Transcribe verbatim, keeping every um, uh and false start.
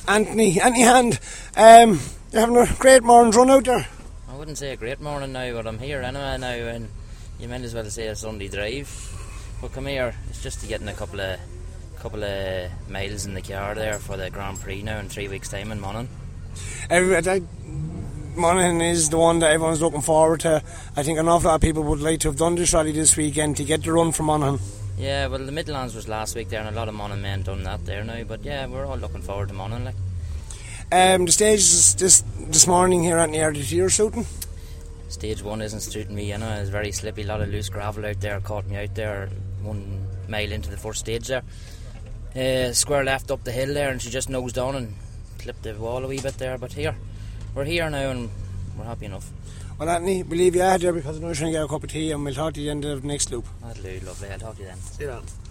Anthony, Anthony Hand, um, you're having a great morning run out there. I wouldn't say a great morning now, but I'm here anyway now, and you might as well say a Sunday drive. But come here, it's just to get in a couple of couple of miles in the car there for the Grand Prix now in three weeks' time in Monaghan. Every, Monaghan is the one that everyone's looking forward to. I think an awful lot of people would like to have done this rally this weekend to get the run from Monaghan. Yeah, well, the Midlands was last week there, and a lot of Monaghan men done that there now. But yeah, we're all looking forward to Monaghan. Like. Um, the stage is this this morning here at the air. Did you hear shooting? Stage one isn't suiting me, you know. It's very slippy, a lot of loose gravel out there. Caught me out there one mile into the first stage there. Uh, square left up the hill there, and she just nosed on and clipped the wall a wee bit there. But here, we're here now, and we're happy enough. Well, Anthony, we'll leave you out there because I'm going to get a cup of tea, and we'll talk to you at the end of the next loop. That'll do, lovely. I'll talk to you then. See you then.